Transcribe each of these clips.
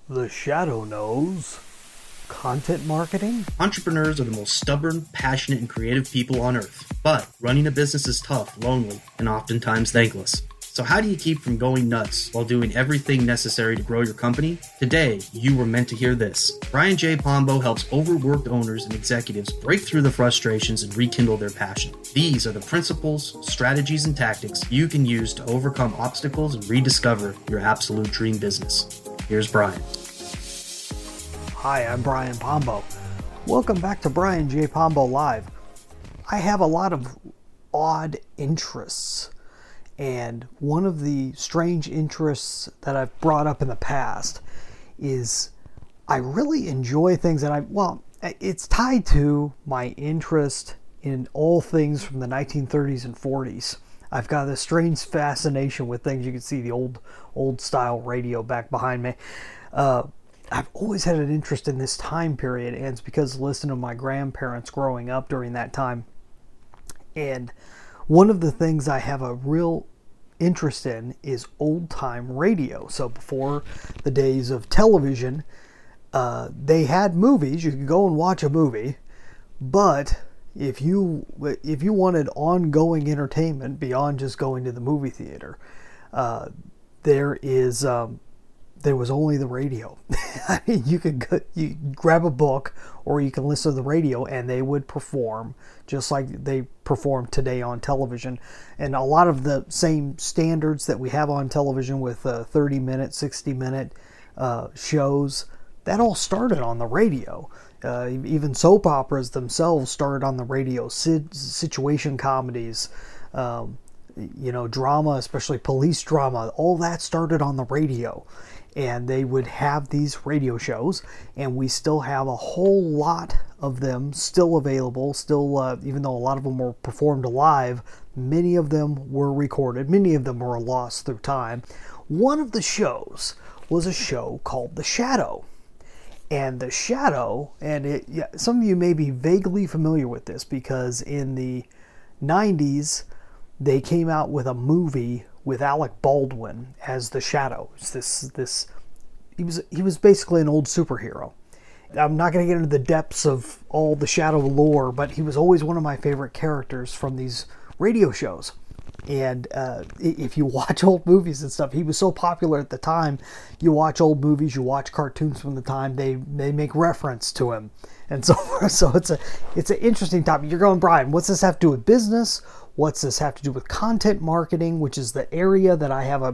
The Shadow knows. Content marketing? Entrepreneurs are the most stubborn, passionate, and creative people on earth. But running a business is tough, lonely, and oftentimes thankless. So how do you keep from going nuts while doing everything necessary to grow your company? Today, you were meant to hear this. Brian J. Pombo helps overworked owners and executives break through the frustrations and rekindle their passion. These are the principles, strategies, and tactics you can use to overcome obstacles and rediscover your absolute dream business. Here's Brian. Hi, I'm Brian Pombo. Welcome back to Brian J. Pombo Live. I have a lot of odd interests, and one of the strange interests that I've brought up in the past is I really enjoy things that it's tied to my interest in all things from the 1930s and 40s. I've got this strange fascination with things. You can see the old style radio back behind me. I've always had an interest in this time period, and it's because listening to my grandparents growing up during that time. And one of the things I have a real interest in is old-time radio. So before the days of television, they had movies. You could go and watch a movie, but if you wanted ongoing entertainment beyond just going to the movie theater, there was only the radio. I mean, you grab a book or you can listen to the radio, and they would perform just like they perform today on television. And a lot of the same standards that we have on television with 30-minute, 60-minute shows, that all started on the radio. Even soap operas themselves started on the radio. Situation comedies, drama, especially police drama, all that started on the radio. And they would have these radio shows, and we still have a whole lot of them still available. Still, even though a lot of them were performed live, many of them were recorded. Many of them were lost through time. One of the shows was a show called The Shadow. And The Shadow, some of you may be vaguely familiar with this because in the 90s, they came out with a movie with Alec Baldwin as the Shadow. He was basically an old superhero. I'm not going to get into the depths of all the Shadow lore, but he was always one of my favorite characters from these radio shows. And if you watch old movies and stuff, he was so popular at the time. You watch old movies, you watch cartoons from the time, they make reference to him and so forth. So it's an interesting topic. You're going, Brian, what's this have to do with business? What's this have to do with content marketing, which is the area that I have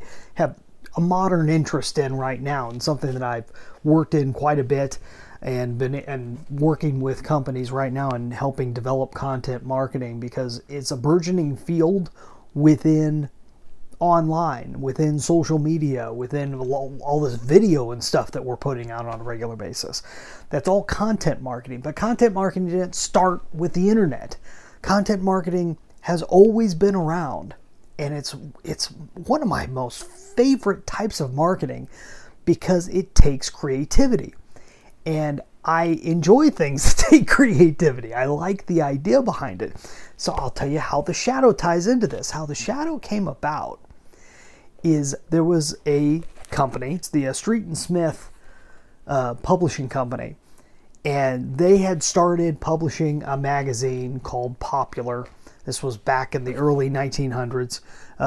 a modern interest in right now, and something that I've worked in quite a bit and working with companies right now and helping develop content marketing, because it's a burgeoning field within online, within social media, within all this video and stuff that we're putting out on a regular basis. That's all content marketing. But content marketing didn't start with the internet. Content marketing has always been around, and it's one of my most favorite types of marketing because it takes creativity. And I enjoy things that take creativity. I like the idea behind it. So I'll tell you how The Shadow ties into this. How The Shadow came about is there was a company, it's the Street and Smith publishing company, and they had started publishing a magazine called Popular. This was back in the early 1900s.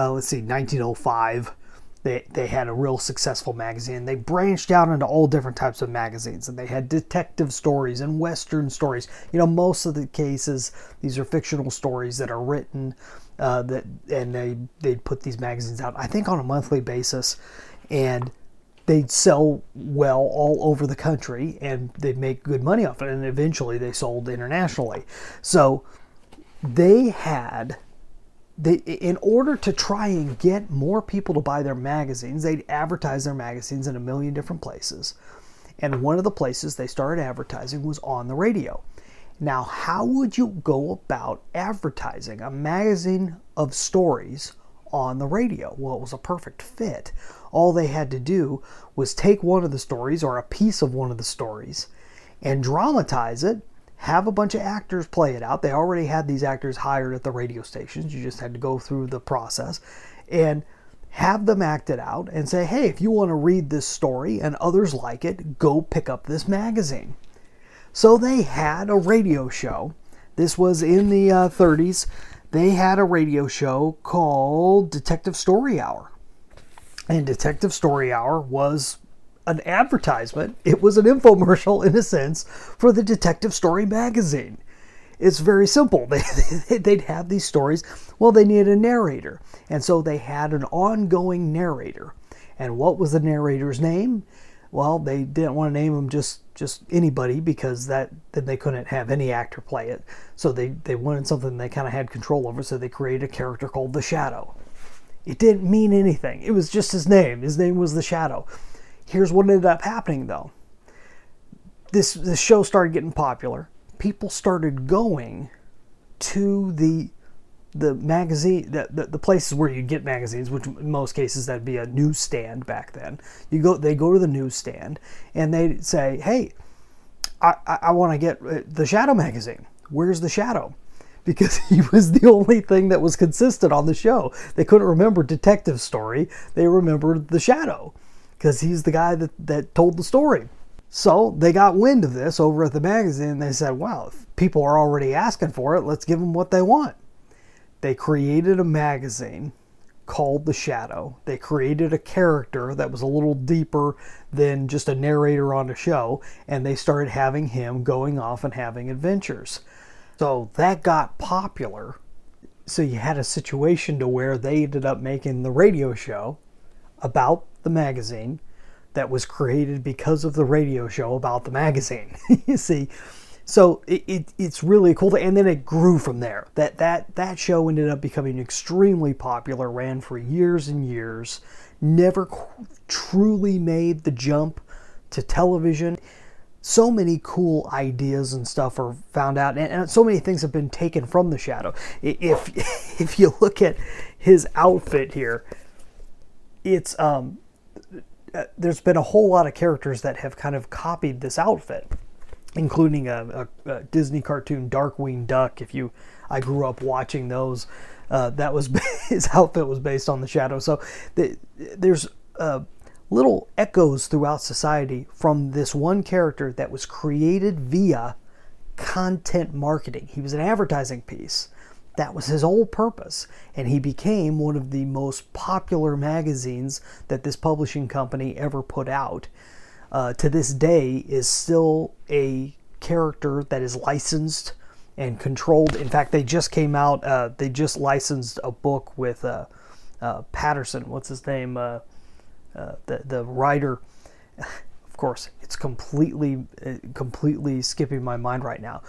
1905. They had a real successful magazine. They branched out into all different types of magazines, and they had detective stories and Western stories. Most of the cases, these are fictional stories that are written, and they'd put these magazines out, I think, on a monthly basis, and they'd sell well all over the country, and they'd make good money off it, and eventually they sold internationally. So in order to try and get more people to buy their magazines, they'd advertise their magazines in a million different places. And one of the places they started advertising was on the radio. Now, how would you go about advertising a magazine of stories on the radio? Well, it was a perfect fit. All they had to do was take one of the stories or a piece of one of the stories and dramatize it, have a bunch of actors play it out. They already had these actors hired at the radio stations. You just had to go through the process and have them act it out, and say, hey, if you want to read this story and others like it, go pick up this magazine. So they had a radio show. This was in the 30s. They had a radio show called Detective Story Hour. And Detective Story Hour was an advertisement. It was an infomercial, in a sense, for the Detective Story magazine. It's very simple. They'd have these stories. Well, they needed a narrator. And so they had an ongoing narrator. And what was the narrator's name? Well, they didn't want to name him just anybody, because then they couldn't have any actor play it. So they wanted something they kind of had control over, so they created a character called the Shadow. It didn't mean anything. It was just his name. His name was the Shadow. Here's what ended up happening, though. This show started getting popular. People started going to the magazine, the places where you get magazines, which in most cases that'd be a newsstand back then. They go to the newsstand and they say, hey, I want to get the Shadow magazine. Where's the Shadow? Because he was the only thing that was consistent on the show. They couldn't remember Detective Story. They remembered the Shadow, because he's the guy that told the story. So they got wind of this over at the magazine, and they said, wow, if people are already asking for it, let's give them what they want. They created a magazine called The Shadow. They created a character that was a little deeper than just a narrator on a show, and they started having him going off and having adventures. So that got popular. So you had a situation to where they ended up making the radio show about the magazine that was created because of the radio show about the magazine. You see, so it's really cool. And then it grew from there. That show ended up becoming extremely popular, ran for years and years, never truly made the jump to television. So many cool ideas and stuff are found out, and so many things have been taken from the Shadow. If you look at his outfit here, it's there's been a whole lot of characters that have kind of copied this outfit, including a Disney cartoon, Darkwing Duck. I grew up watching those. That was his outfit was based on the Shadow. So there's little echoes throughout society from this one character that was created via content marketing. He was an advertising piece. That was his whole purpose. And he became one of the most popular magazines that this publishing company ever put out. To this day is still a character that is licensed and controlled. In fact, they just came out, they just licensed a book with Patterson. What's his name? The writer. Of course, it's completely skipping my mind right now.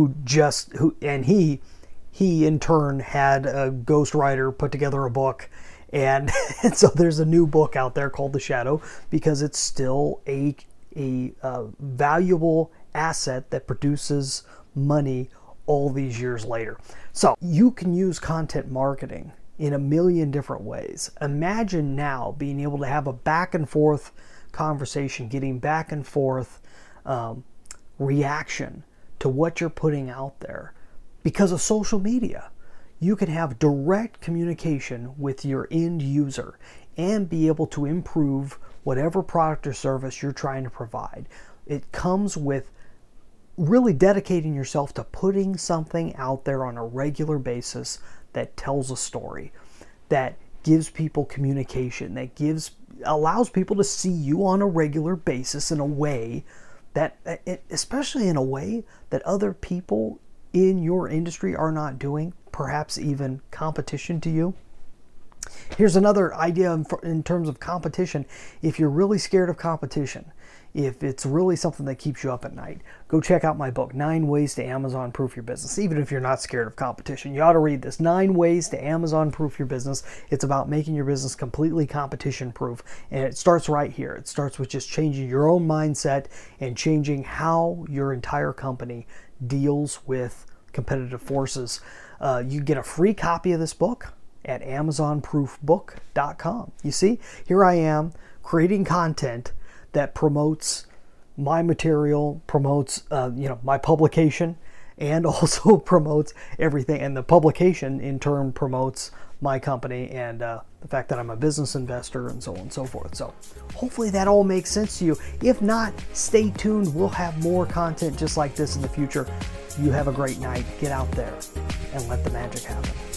He in turn had a ghostwriter put together a book, and so there's a new book out there called The Shadow, because it's still a valuable asset that produces money all these years later. So you can use content marketing in a million different ways. Imagine now being able to have a back and forth conversation, getting back and forth reaction to what you're putting out there. Because of social media, you can have direct communication with your end user and be able to improve whatever product or service you're trying to provide. It comes with really dedicating yourself to putting something out there on a regular basis that tells a story, that gives people communication, that allows people to see you on a regular basis in a way that, especially in a way that other people in your industry are not doing, perhaps even competition to you. Here's another idea in terms of competition. If you're really scared of competition, if it's really something that keeps you up at night, go check out my book, 9 Ways to Amazon Proof Your Business. Even if you're not scared of competition, you ought to read this, 9 Ways to Amazon Proof Your Business. It's about making your business completely competition proof. And it starts right here. It starts with just changing your own mindset and changing how your entire company deals with competitive forces. You get a free copy of this book at amazonproofbook.com. You see, here I am creating content that promotes my material, promotes my publication, and also promotes everything. And the publication in turn promotes my company and the fact that I'm a business investor and so on and so forth. So hopefully that all makes sense to you. If not, stay tuned. We'll have more content just like this in the future. You have a great night. Get out there and let the magic happen.